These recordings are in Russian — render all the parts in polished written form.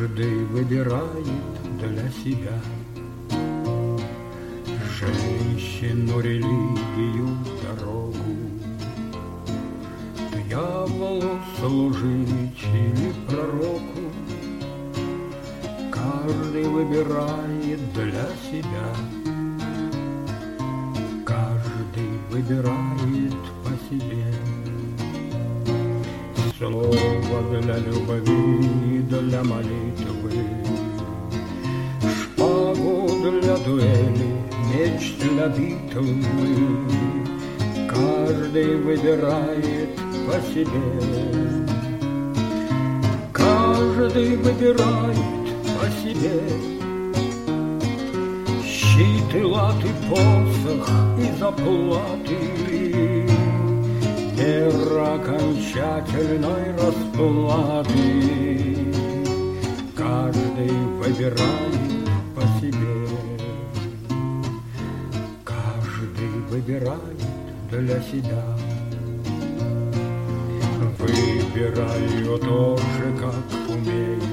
Каждый выбирает для себя женщину, религию, дорогу, дьяволу служить или пророку. Каждый выбирает для себя, каждый выбирает по себе. Слово для любви, для молитвы, шпагу для дуэли, меч для битвы. Каждый выбирает по себе, каждый выбирает по себе. Щит и латы, посох и заплаты, мера окончательной расплаты. Каждый выбирает по себе, каждый выбирает для себя. Выбираю тоже, как умею,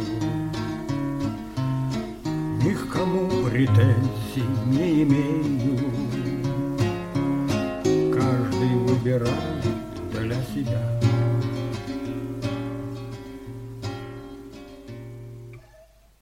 ни к кому претензий не имею. Каждый выбирает для себя.